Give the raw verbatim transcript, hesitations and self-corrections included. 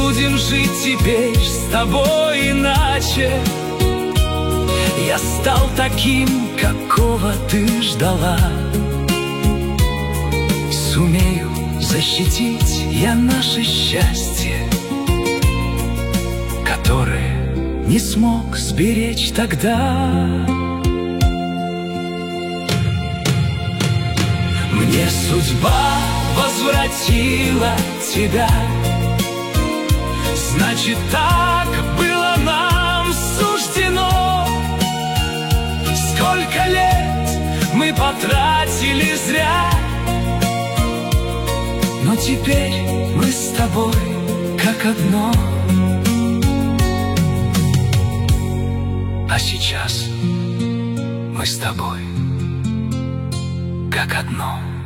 будем жить теперь с тобой иначе. Я стал таким, какого ты ждала. Сумею защитить я наше счастье, которое не смог сберечь тогда. Мне судьба возвратила тебя, значит, так было нам суждено. Сколько лет мы потратили зря, но теперь мы с тобой как одно. А сейчас мы с тобой как одно.